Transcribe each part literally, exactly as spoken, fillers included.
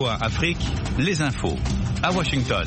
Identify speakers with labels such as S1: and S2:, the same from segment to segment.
S1: Afrique, les infos à Washington.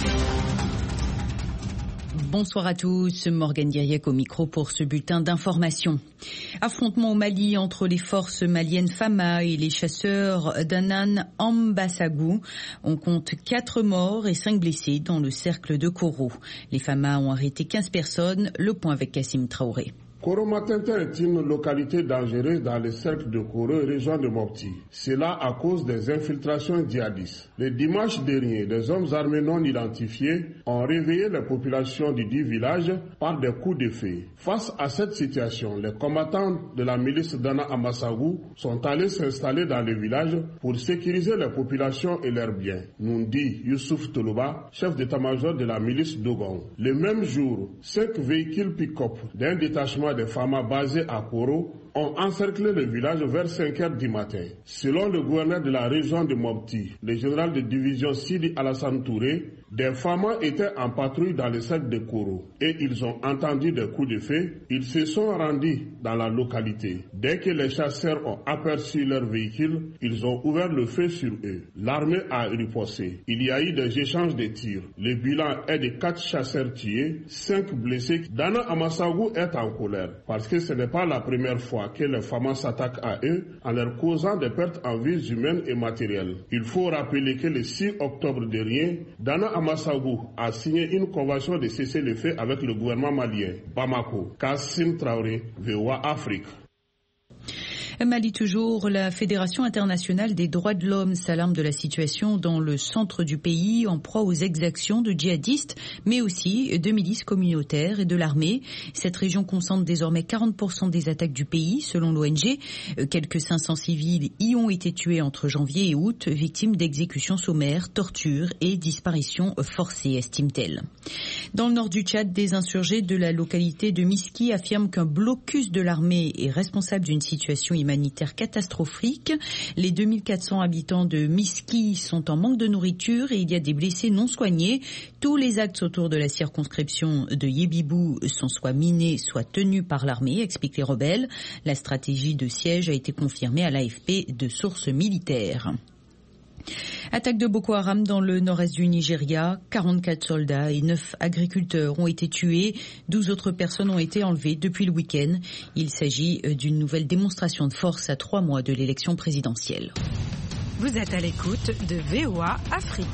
S2: Bonsoir à tous, Morgane Guiriec au micro pour ce bulletin d'information. Affrontement au Mali entre les forces maliennes Fama et les chasseurs d'Anan Ambassagou. On compte quatre morts et cinq blessés dans le cercle de Koro. Les Fama ont arrêté quinze personnes. Le point avec Kassim Traoré.
S3: Koro-Matintin est une localité dangereuse dans le cercle de Koro, région de Mopti. Cela à cause des infiltrations djihadistes. Le dimanche dernier, des hommes armés non identifiés ont réveillé la population du dit village par des coups de feu. Face à cette situation, les combattants de la milice d'Ana Ambassagou sont allés s'installer dans le village pour sécuriser la population et leurs biens, nous dit Youssouf Toloba, chef d'état-major de la milice Dogon. Le même jour, cinq véhicules pick-up d'un détachement des Fama basés à Koro ont encerclé le village vers cinq heures du matin. Selon le gouverneur de la région de Mopti, le général de division Sidi Alassane Touré, des Fama étaient en patrouille dans le cercle de Koro et ils ont entendu des coups de feu. Ils se sont rendus dans la localité. Dès que les chasseurs ont aperçu leur véhicule, ils ont ouvert le feu sur eux. L'armée a riposté. Il y a eu des échanges de tirs. Le bilan est de quatre chasseurs tués, cinq blessés. Dana Ambassagou est en colère parce que ce n'est pas la première fois que les Fama s'attaquent à eux en leur causant des pertes en vies humaines et matérielles. Il faut rappeler que le six octobre dernier, Dana Ambassagou a signé une convention de cessez-le-feu avec le gouvernement malien. Bamako, Kassim Traoré, V O A Afrique.
S2: Mali toujours, la Fédération internationale des droits de l'homme s'alarme de la situation dans le centre du pays en proie aux exactions de djihadistes, mais aussi de milices communautaires et de l'armée. Cette région concentre désormais quarante pour cent des attaques du pays, selon l'O N G. Quelques cinq cents civils y ont été tués entre janvier et août, victimes d'exécutions sommaires, tortures et disparitions forcées, estime-t-elle. Dans le nord du Tchad, des insurgés de la localité de Miski affirment qu'un blocus de l'armée est responsable d'une situation humanitaire catastrophique. Les deux mille quatre cents habitants de Miski sont en manque de nourriture et il y a des blessés non soignés. Tous les axes autour de la circonscription de Yébibou sont soit minés, soit tenus par l'armée, expliquent les rebelles. La stratégie de siège a été confirmée à l'A F P de sources militaires. Attaque de Boko Haram dans le nord-est du Nigeria. quarante-quatre soldats et neuf agriculteurs ont été tués. douze autres personnes ont été enlevées depuis le week-end. Il s'agit d'une nouvelle démonstration de force à trois mois de l'élection présidentielle.
S4: Vous êtes à l'écoute de V O A Afrique.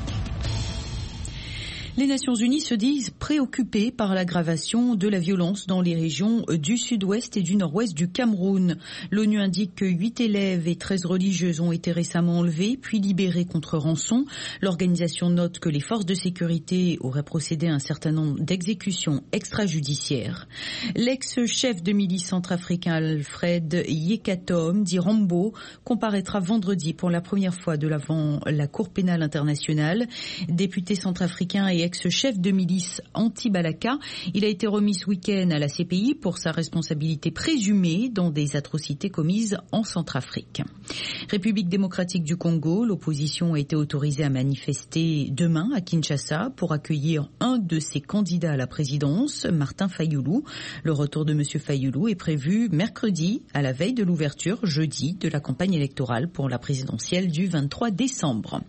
S2: Les Nations Unies se disent préoccupées par l'aggravation de la violence dans les régions du sud-ouest et du nord-ouest du Cameroun. L'ONU indique que huit élèves et treize religieuses ont été récemment enlevés puis libérés contre rançon. L'organisation note que les forces de sécurité auraient procédé à un certain nombre d'exécutions extrajudiciaires. L'ex-chef de milice centrafricain Alfred Yekatom, dit Rambo, comparaîtra vendredi pour la première fois devant la Cour pénale internationale. Député centrafricain et ex-chef de milice anti-Balaka, il a été remis ce week-end à la C P I pour sa responsabilité présumée dans des atrocités commises en Centrafrique. République démocratique du Congo, l'opposition a été autorisée à manifester demain à Kinshasa pour accueillir un de ses candidats à la présidence, Martin Fayoulou. Le retour de M. Fayoulou est prévu mercredi, à la veille de l'ouverture, jeudi, de la campagne électorale pour la présidentielle du vingt-trois décembre.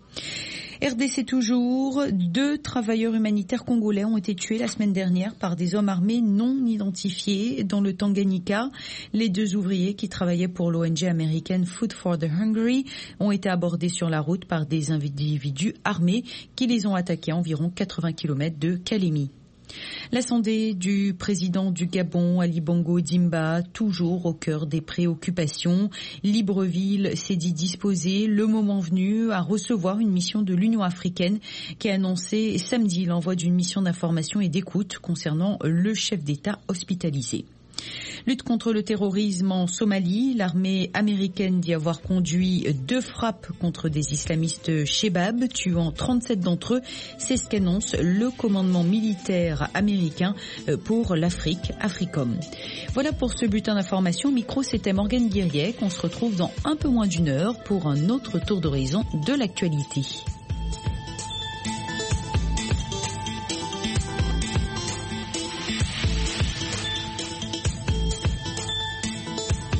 S2: R D C toujours, deux travailleurs humanitaires congolais ont été tués la semaine dernière par des hommes armés non identifiés dans le Tanganyika. Les deux ouvriers qui travaillaient pour l'O N G américaine Food for the Hungry ont été abordés sur la route par des individus armés qui les ont attaqués à environ quatre-vingts kilomètres de Kalemi. L'assemblée du président du Gabon, Ali Bongo Dimba, toujours au cœur des préoccupations. Libreville s'est dit disposé, le moment venu, à recevoir une mission de l'Union africaine qui a annoncé samedi l'envoi d'une mission d'information et d'écoute concernant le chef d'État hospitalisé. Lutte contre le terrorisme en Somalie, l'armée américaine dit avoir conduit deux frappes contre des islamistes Shebab, tuant trente-sept d'entre eux. C'est ce qu'annonce le commandement militaire américain pour l'Afrique, Africom. Voilà pour ce bulletin d'information. Au micro, c'était Morgane Guiriec. On se retrouve dans un peu moins d'une heure pour un autre tour d'horizon de l'actualité.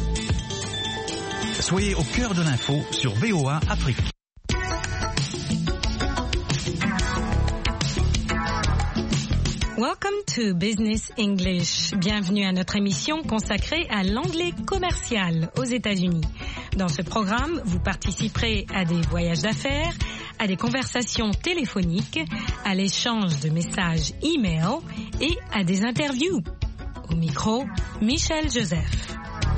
S1: Soyez au cœur de l'info sur V O A Afrique.
S4: Welcome to Business English. Bienvenue à notre émission consacrée à l'anglais commercial aux États-Unis. Dans ce programme, vous participerez à des voyages d'affaires, à des conversations téléphoniques, à l'échange de messages e-mail et à des interviews. Au micro, Michel Joseph.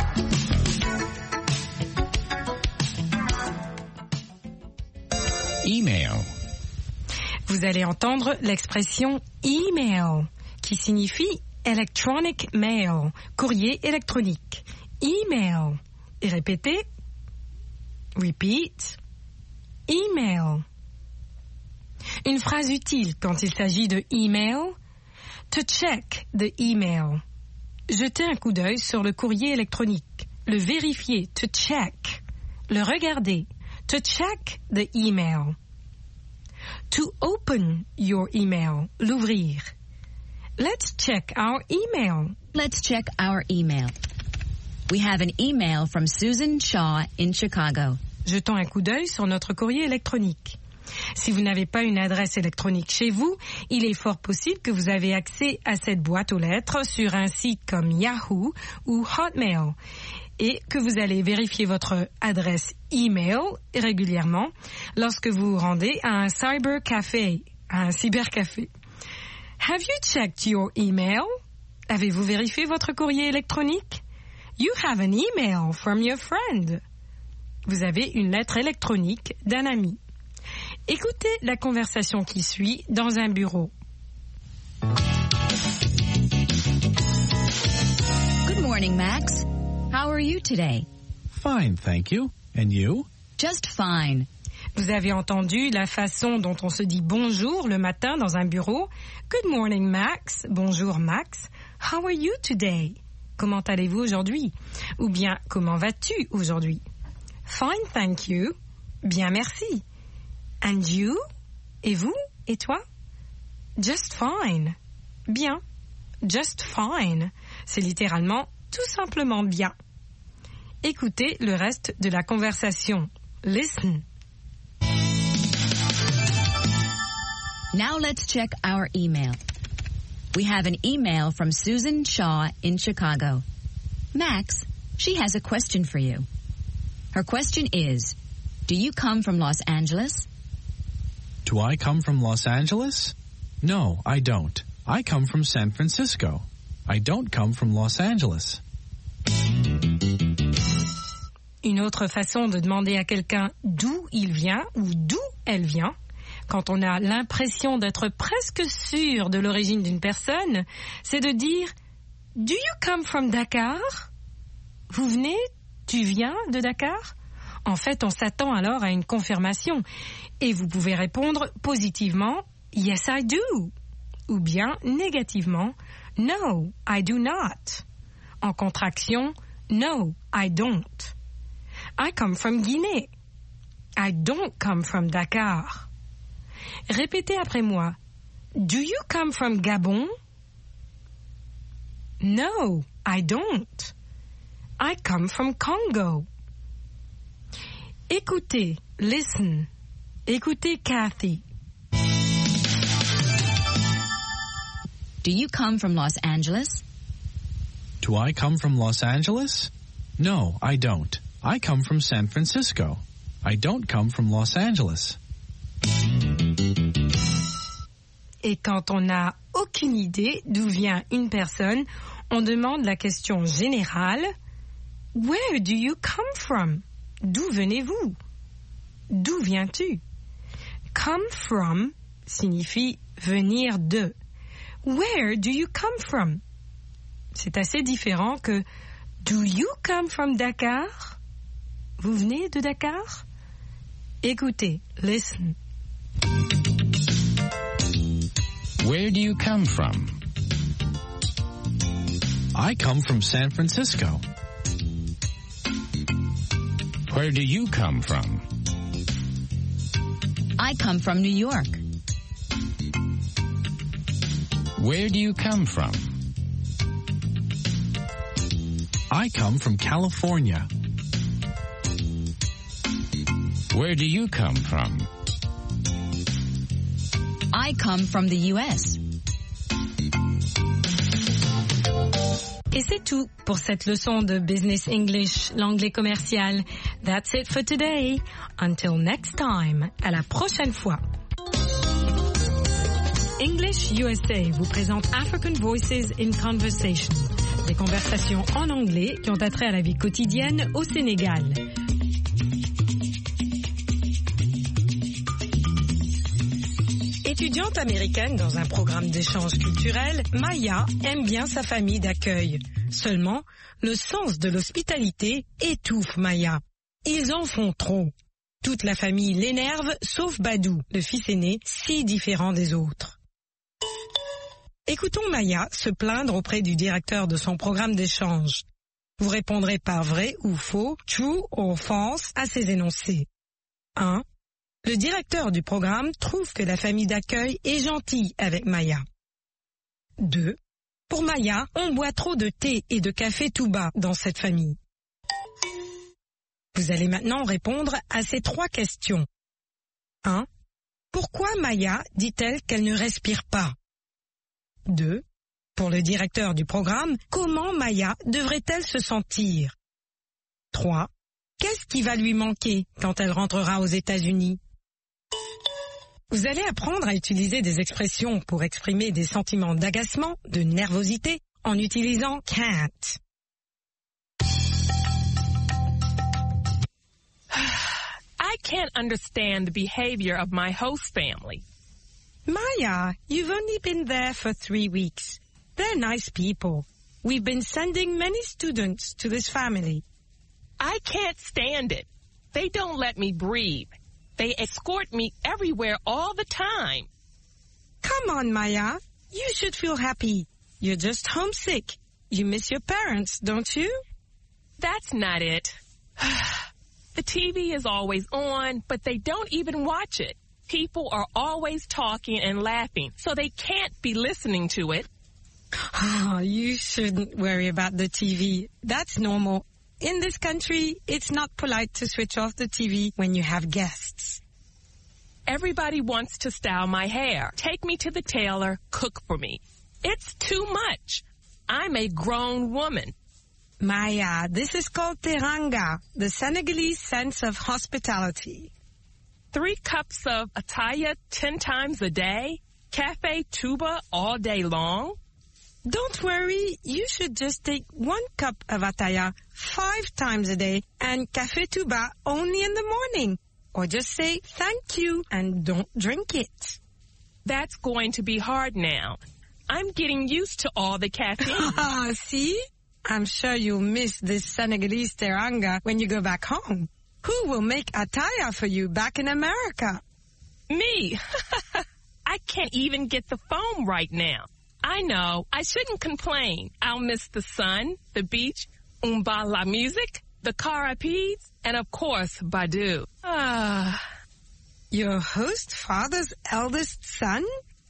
S5: Email.
S4: Vous allez entendre l'expression email, qui signifie electronic mail, courrier électronique. Email. Et répétez. Repeat. Email. Une phrase utile quand il s'agit de email. To check the email. Jeter un coup d'œil sur le courrier électronique. Le vérifier. To check. Le regarder. To check the email. To open your email. L'ouvrir. Let's check our email.
S6: Let's check our email. We have an email from Susan Shaw in Chicago.
S4: Jetons un coup d'œil sur notre courrier électronique. Si vous n'avez pas une adresse électronique chez vous, il est fort possible que vous avez accès à cette boîte aux lettres sur un site comme Yahoo ou Hotmail et que vous allez vérifier votre adresse email régulièrement lorsque vous vous rendez à un cybercafé, à un cybercafé. Have you checked your email? Avez-vous vérifié votre courrier électronique? You have an email from your friend. Vous avez une lettre électronique d'un ami. Écoutez la conversation qui suit dans un bureau.
S6: Good morning, Max. How are you today?
S5: Fine, thank you. And you?
S6: Just fine.
S4: Vous avez entendu la façon dont on se dit bonjour le matin dans un bureau. Good morning, Max. Bonjour, Max. How are you today? Comment allez-vous aujourd'hui? Ou bien, comment vas-tu aujourd'hui? Fine, thank you. Bien, merci. And you? Et vous? Et toi? Just fine. Bien. Just fine. C'est littéralement tout simplement bien. Écoutez le reste de la conversation. Listen.
S6: Now let's check our email. We have an email from Susan Shaw in Chicago. Max, she has a question for you. Her question is, do you come from Los Angeles?
S5: Do I come from Los Angeles? No, I don't. I come from San Francisco. I don't come from Los Angeles.
S4: Une autre façon de demander à quelqu'un d'où il vient ou d'où elle vient, quand on a l'impression d'être presque sûr de l'origine d'une personne, c'est de dire « Do you come from Dakar ?» Vous venez, tu viens de Dakar? En fait, on s'attend alors à une confirmation et vous pouvez répondre positivement « Yes, I do » ou bien négativement « No, I do not ». En contraction « No, I don't ». I come from Guinée. I don't come from Dakar. Répétez après moi. Do you come from Gabon? No, I don't. I come from Congo. Écoutez, listen. Écoutez Kathy.
S6: Do you come from Los Angeles?
S5: Do I come from Los Angeles? No, I don't. I come from San Francisco. I don't come from Los Angeles.
S4: Et quand on n'a aucune idée d'où vient une personne, on demande la question générale « Where do you come from ?» D'où venez-vous? D'où viens-tu? Come from signifie venir de. Where do you come from? C'est assez différent que Do you come from Dakar? Vous venez de Dakar? Écoutez, listen.
S5: Where do you come from? I come from San Francisco. Where do you come from?
S6: I come from New York.
S5: Where do you come from? I come from California. Where do you come from?
S6: I come from the U S.
S4: Et c'est tout pour cette leçon de Business English, l'anglais commercial. That's it for today. Until next time. À la prochaine fois. English U S A vous présente African Voices in Conversation. Des conversations en anglais qui ont attrait à la vie quotidienne au Sénégal. Étudiante américaine dans un programme d'échange culturel, Maya aime bien sa famille d'accueil. Seulement, le sens de l'hospitalité étouffe Maya. Ils en font trop. Toute la famille l'énerve, sauf Badou, le fils aîné, si différent des autres. Écoutons Maya se plaindre auprès du directeur de son programme d'échange. Vous répondrez par vrai ou faux, true ou false à ces énoncés. un. Le directeur du programme trouve que la famille d'accueil est gentille avec Maya. deux. Pour Maya, on boit trop de thé et de café tout bas dans cette famille. Vous allez maintenant répondre à ces trois questions. un. Pourquoi Maya dit-elle qu'elle ne respire pas? deux. Pour le directeur du programme, comment Maya devrait-elle se sentir? trois. Qu'est-ce qui va lui manquer quand elle rentrera aux États-Unis? Vous allez apprendre à utiliser des expressions pour exprimer des sentiments d'agacement, de nervosité, en utilisant can't.
S7: I can't understand the behavior of my host family.
S4: Maya, you've only been there for three weeks. They're nice people. We've been sending many students to this family.
S7: I can't stand it. They don't let me breathe. They escort me everywhere all the time.
S4: Come on, Maya. You should feel happy. You're just homesick. You miss your parents, don't you?
S7: That's not it. The T V is always on, but they don't even watch it. People are always talking and laughing, so they can't be listening to it.
S4: Oh, you shouldn't worry about the T V. That's normal. In this country, it's not polite to switch off the T V when you have guests.
S7: Everybody wants to style my hair, take me to the tailor, cook for me. It's too much. I'm a grown woman.
S4: Maya, this is called teranga, the Senegalese sense of hospitality.
S7: Three cups of ataya ten times a day? Cafe tuba all day long?
S4: Don't worry, you should just take one cup of ataya five times a day and café tuba only in the morning. Or just say thank you and don't drink it.
S7: That's going to be hard now. I'm getting used to all the caffeine.
S4: See? I'm sure you'll miss this Senegalese teranga when you go back home. Who will make ataya for you back in America?
S7: Me. I can't even get the phone right now. I know. I shouldn't complain. I'll miss the sun, the beach, umba la music, the carapides, and of course, Badu. Ah.
S4: Your host father's eldest son?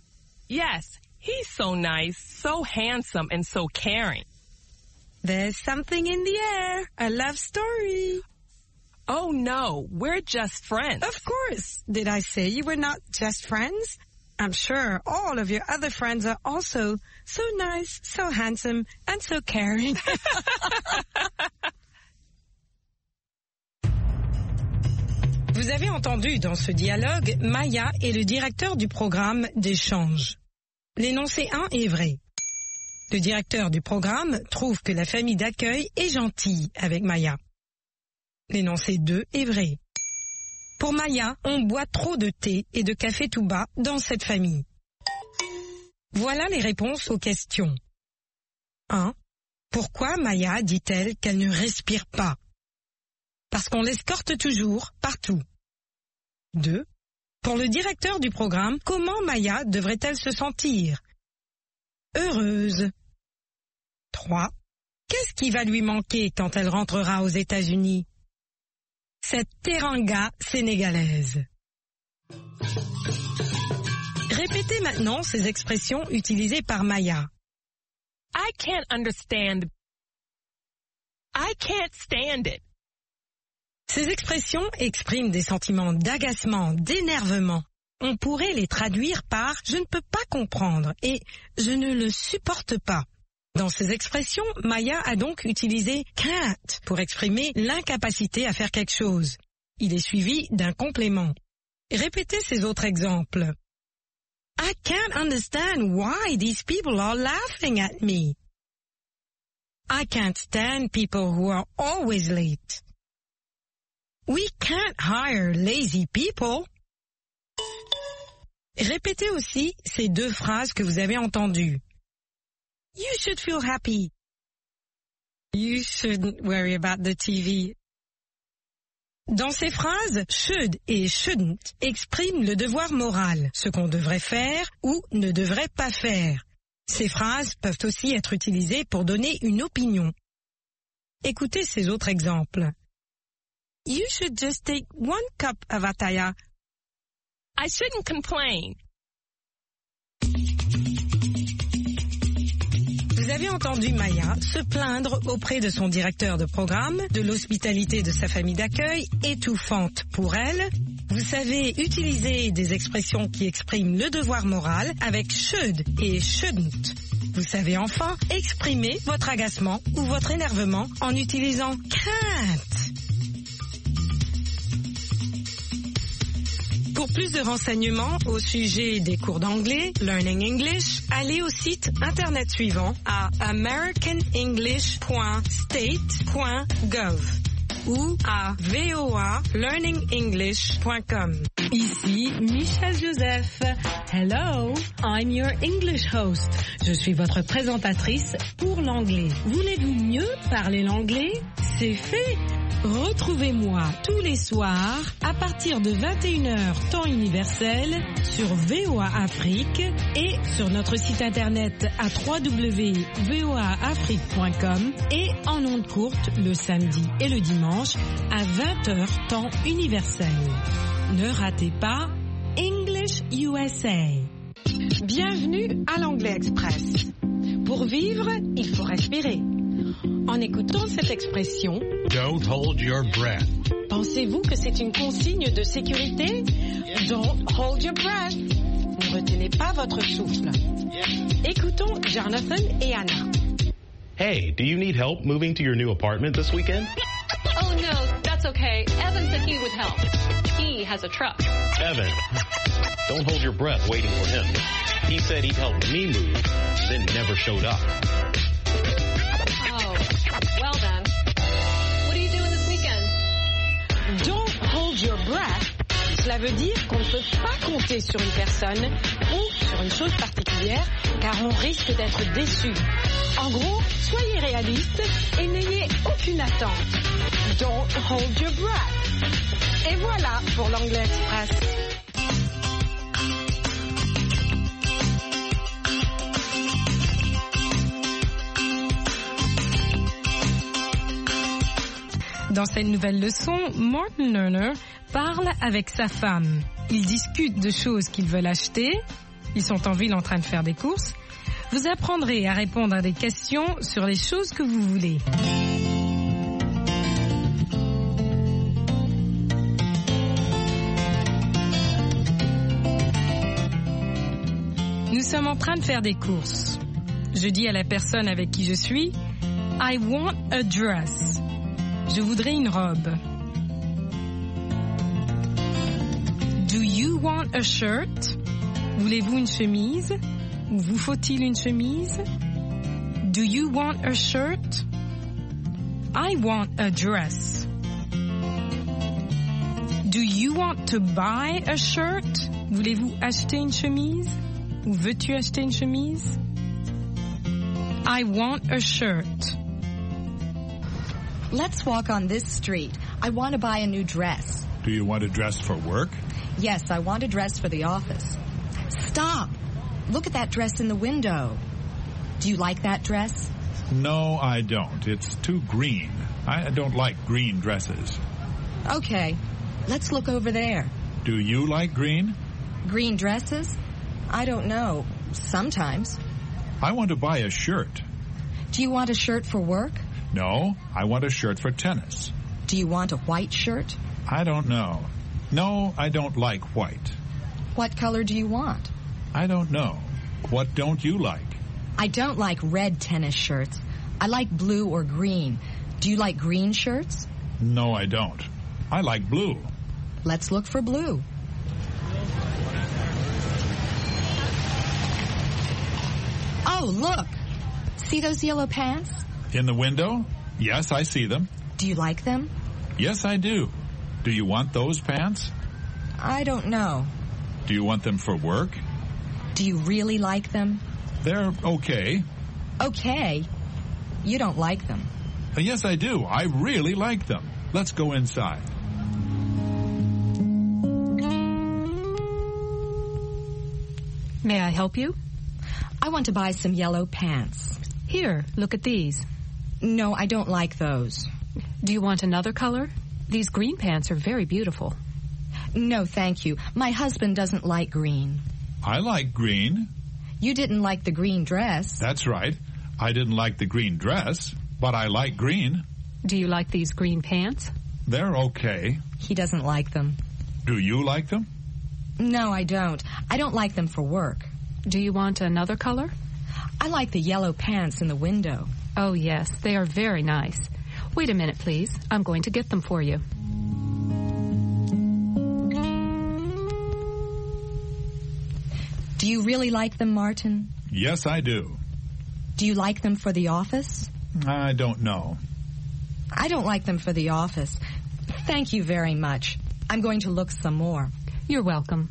S7: Yes. He's so nice, so handsome, and so caring.
S4: There's something in the air. A love story.
S7: Oh, no. We're just friends.
S4: Of course. Did I say you were not just friends? I'm sure all of your other friends are also so nice, so handsome, and so caring. Vous avez entendu dans ce dialogue Maya et le directeur du programme d'échange. L'énoncé un est vrai. Le directeur du programme trouve que la famille d'accueil est gentille avec Maya. L'énoncé deux est vrai. Pour Maya, on boit trop de thé et de café tout bas dans cette famille. Voilà les réponses aux questions. un. Pourquoi Maya dit-elle qu'elle ne respire pas? Parce qu'on l'escorte toujours, partout. deux. Pour le directeur du programme, comment Maya devrait-elle se sentir? Heureuse. trois. Qu'est-ce qui va lui manquer quand elle rentrera aux États-Unis? Cette teranga sénégalaise. Répétez maintenant ces expressions utilisées par Maya.
S7: I can't understand. I can't stand it.
S4: Ces expressions expriment des sentiments d'agacement, d'énervement. On pourrait les traduire par « je ne peux pas comprendre » et « je ne le supporte pas ». Dans ces expressions, Maya a donc utilisé can't pour exprimer l'incapacité à faire quelque chose. Il est suivi d'un complément. Répétez ces autres exemples. I can't understand why these people are laughing at me. I can't stand people who are always late. We can't hire lazy people. Répétez aussi ces deux phrases que vous avez entendues. You should feel happy. You shouldn't worry about the T V. Dans ces phrases, should et shouldn't expriment le devoir moral, ce qu'on devrait faire ou ne devrait pas faire. Ces phrases peuvent aussi être utilisées pour donner une opinion. Écoutez ces autres exemples. You should just take one cup of ataya.
S7: I shouldn't complain.
S4: Vous avez entendu Maya se plaindre auprès de son directeur de programme de l'hospitalité de sa famille d'accueil, étouffante pour elle. Vous savez utiliser des expressions qui expriment le devoir moral avec should et shouldn't. Vous savez enfin exprimer votre agacement ou votre énervement en utilisant can't. Pour plus de renseignements au sujet des cours d'anglais, Learning English, allez au site internet suivant à american english point state point gov ou à voa learning english point com. Ici Michelle Joseph. Hello, I'm your English host. Je suis votre présentatrice pour l'anglais. Voulez-vous mieux parler l'anglais? C'est fait. Retrouvez-moi tous les soirs à partir de vingt et une heures temps universel sur V O A Afrique et sur notre site internet à w w w point v o a afrique point com et en ondes courtes le samedi et le dimanche à vingt heures temps universel. Ne ratez pas English U S A. Bienvenue à l'Anglais Express. Pour vivre, il faut respirer. En écoutant cette expression,
S5: Don't hold your breath.
S4: Pensez-vous que c'est une consigne de sécurité? Don't hold your breath. Ne retenez pas votre souffle. Écoutons Jonathan et Anna.
S8: Hey, do you need help moving to your new apartment this weekend?
S9: Oh no, that's okay. Evan said he would help. He has a truck.
S8: Evan, don't hold your breath waiting for him. He said he'd help me move, then never showed up.
S9: Oh, well then. What are you doing this weekend?
S4: Don't hold your breath. Cela veut dire qu'on ne peut pas compter sur une personne ou sur une chose particulière car on risque d'être déçu. En gros, soyez réaliste et n'ayez aucune attente. Don't hold your breath. Et voilà pour l'Anglais Express. Dans cette nouvelle leçon, Martin Lerner parle avec sa femme. Ils discutent de choses qu'ils veulent acheter. Ils sont en ville en train de faire des courses. Vous apprendrez à répondre à des questions sur les choses que vous voulez. Nous sommes en train de faire des courses. Je dis à la personne avec qui je suis, I want a dress. Je voudrais une robe. Do you want a shirt? Voulez-vous une chemise? Ou vous faut-il une chemise? Do you want a shirt? I want a dress. Do you want to buy a shirt? Voulez-vous acheter une chemise? Ou veux-tu acheter une chemise? I want a shirt.
S6: Let's walk on this street. I want to buy a new dress.
S10: Do you want a dress for work?
S6: Yes, I want a dress for the office. Stop! Look at that dress in the window. Do you like that dress?
S10: No, I don't. It's too green. I don't like green dresses.
S6: Okay, let's look over there.
S10: Do you like green?
S6: Green dresses? I don't know. Sometimes.
S10: I want to buy a shirt.
S6: Do you want a shirt for work?
S10: No, I want a shirt for tennis.
S6: Do you want a white shirt?
S10: I don't know. No, I don't like white.
S6: What color do you want?
S10: I don't know. What don't you like?
S6: I don't like red tennis shirts. I like blue or green. Do you like green shirts?
S10: No, I don't. I like blue.
S6: Let's look for blue. Oh, look. See those yellow pants?
S10: In the window? Yes, I see them.
S6: Do you like them?
S10: Yes, I do. Do you want those pants?
S6: I don't know.
S10: Do you want them for work?
S6: Do you really like them?
S10: They're okay.
S6: Okay? You don't like them.
S10: Uh, yes, I do. I really like them. Let's go inside.
S4: May I help you?
S6: I want to buy some yellow pants.
S4: Here, look at these.
S6: No, I don't like those.
S4: Do you want another color? These green pants are very beautiful.
S6: No, thank you. My husband doesn't like green.
S10: I like green.
S6: You didn't like the green dress.
S10: That's right. I didn't like the green dress, but I like green.
S4: Do you like these green pants?
S10: They're okay.
S6: He doesn't like them.
S10: Do you like them?
S6: No, I don't. I don't like them for work.
S4: Do you want another color?
S6: I like the yellow pants in the window.
S4: Oh, yes, they are very nice. Wait a minute, please. I'm going to get them for you.
S6: Do you really like them, Martin?
S10: Yes, I do.
S6: Do you like them for the office?
S10: I don't know.
S6: I don't like them for the office. Thank you very much. I'm going to look some more.
S4: You're welcome.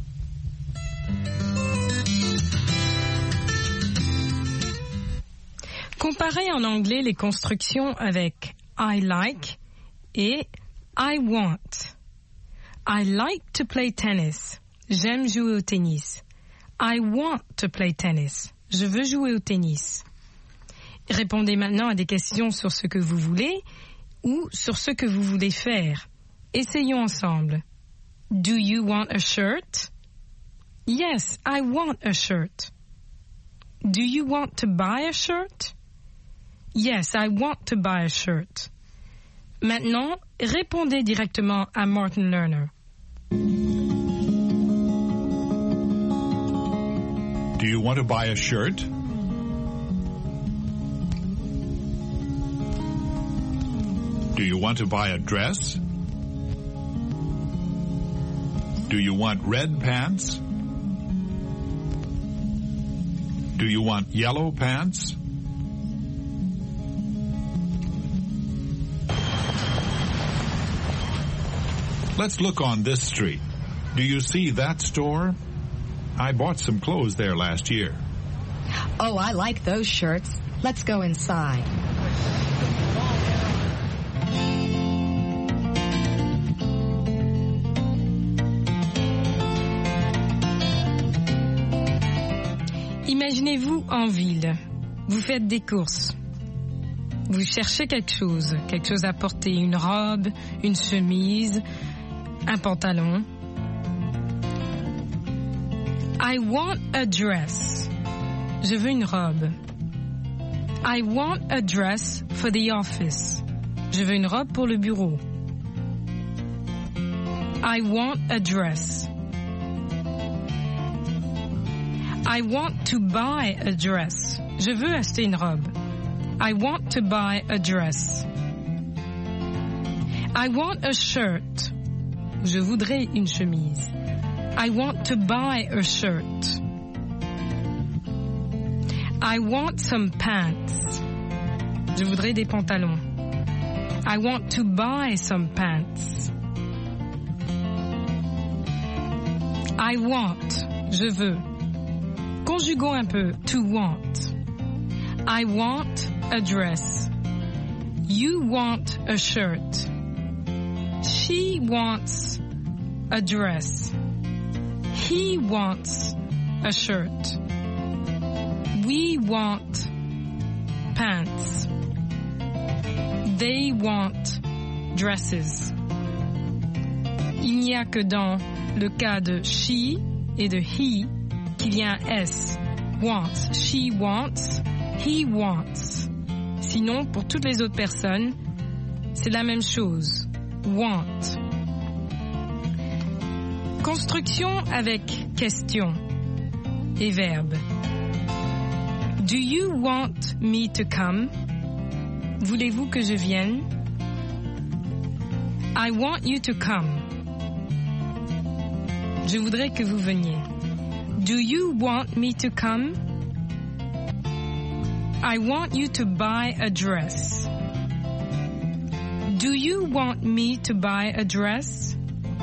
S4: Comparez en anglais les constructions avec I like et I want. I like to play tennis. J'aime jouer au tennis. I want to play tennis. Je veux jouer au tennis. Répondez maintenant à des questions sur ce que vous voulez ou sur ce que vous voulez faire. Essayons ensemble. Do you want a shirt? Yes, I want a shirt. Do you want to buy a shirt? Yes, I want to buy a shirt. Maintenant, répondez directement à Martin Lerner.
S10: Do you want to buy a shirt? Do you want to buy a dress? Do you want red pants? Do you want yellow pants? Let's look on this street. Do you see that store? I bought some clothes there last year.
S6: Oh, I like those shirts. Let's go inside.
S4: Imaginez-vous en ville. Vous faites des courses. Vous cherchez quelque chose, quelque chose à porter, une robe, une chemise, un pantalon. I want a dress. Je veux une robe. I want a dress for the office. Je veux une robe pour le bureau. I want a dress. I want to buy a dress. Je veux acheter une robe. I want to buy a dress. I want a shirt. Je voudrais une chemise. I want to buy a shirt. I want some pants. Je voudrais des pantalons. I want to buy some pants. I want. Je veux. Conjuguons un peu. To want. I want a dress. You want a shirt. She wants a dress. He wants a shirt. We want pants. They want dresses. Il n'y a que dans le cas de she et de he qu'il y a un S. Wants. She wants. He wants. Sinon, pour toutes les autres personnes, c'est la même chose. Want. Construction avec question et verbe. Do you want me to come? Voulez-vous que je vienne? I want you to come. Je voudrais que vous veniez. Do you want me to come? I want you to buy a dress. Do you want me to buy a dress?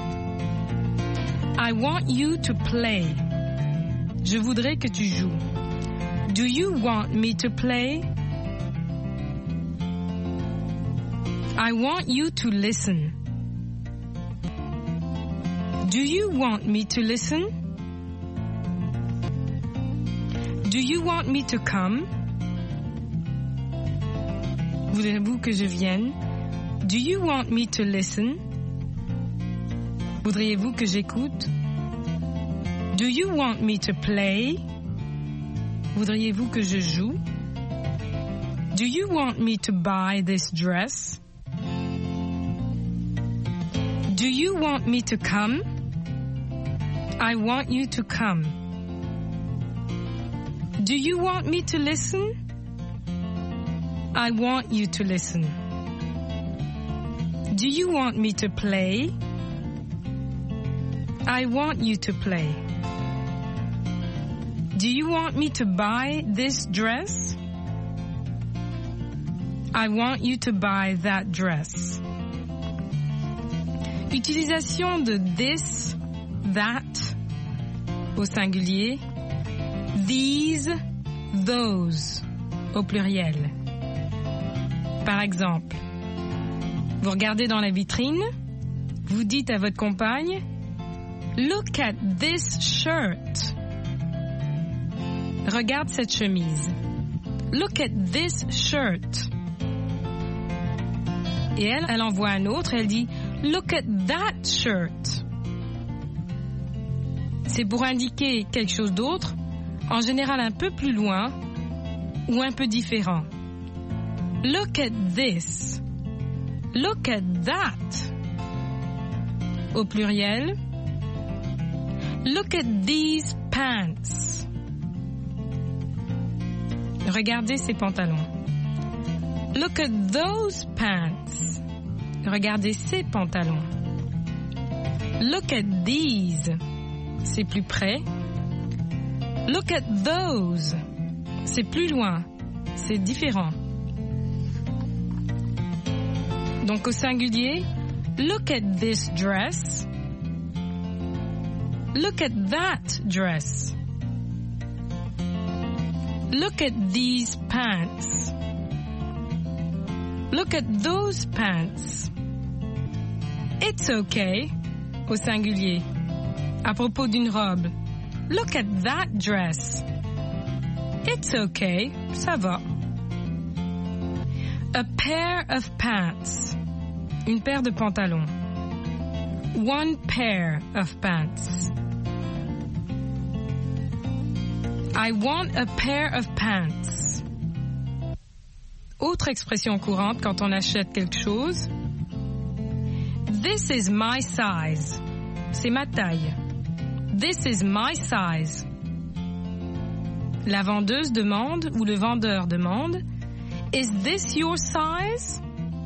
S4: I want you to play. Je voudrais que tu joues. Do you want me to play? I want you to listen. Do you want me to listen? Do you want me to come? Voulez-vous que je vienne? Do you want me to listen? Voudriez-vous que j'écoute? Do you want me to play? Voudriez-vous que je joue? Do you want me to buy this dress? Do you want me to come? I want you to come. Do you want me to listen? I want you to listen. Do you want me to play? I want you to play. Do you want me to buy this dress? I want you to buy that dress. Utilisation de this, that, au singulier, these, those, au pluriel. Par exemple, vous regardez dans la vitrine, vous dites à votre compagne, Look at this shirt. Regarde cette chemise. Look at this shirt. Et elle, elle en voit un autre, elle dit, Look at that shirt. C'est pour indiquer quelque chose d'autre, en général un peu plus loin ou un peu différent. Look at this. Look at that. Au pluriel, look at these pants. Regardez ces pantalons. Look at those pants. Regardez ces pantalons. Look at these. C'est plus près. Look at those. C'est plus loin. C'est différent. Donc au singulier, look at this dress. Look at that dress. Look at these pants. Look at those pants. It's okay, au singulier. À propos d'une robe. Look at that dress. It's okay, ça va. A pair of pants. Une paire de pantalons. One pair of pants. I want a pair of pants. Autre expression courante quand on achète quelque chose. This is my size. C'est ma taille. This is my size. La vendeuse demande ou le vendeur demande, Is this your size?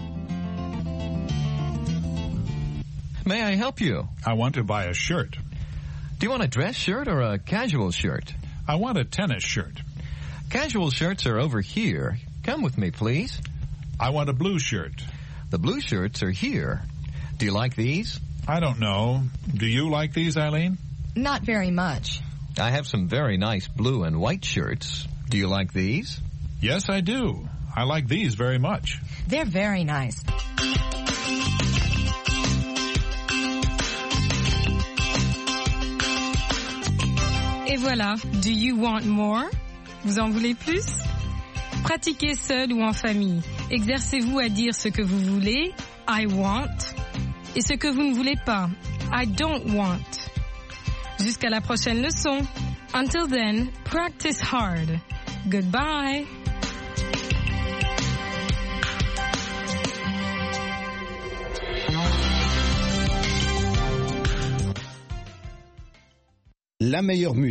S11: May I help you?
S10: I want to buy a shirt.
S11: Do you want a dress shirt or a casual shirt?
S10: I want a tennis shirt.
S11: Casual shirts are over here. Come with me, please.
S10: I want a blue shirt.
S11: The blue shirts are here. Do you like these?
S10: I don't know. Do you like these, Eileen?
S6: Not very much.
S11: I have some very nice blue and white shirts. Do you like these?
S10: Yes, I do. I like these very much.
S6: They're very nice.
S4: Et voilà, do you want more? Vous en voulez plus? Pratiquez seul ou en famille. Exercez-vous à dire ce que vous voulez, I want, et ce que vous ne voulez pas, I don't want. Jusqu'à la prochaine leçon. Until then, practice hard. Goodbye.
S12: La meilleure musique.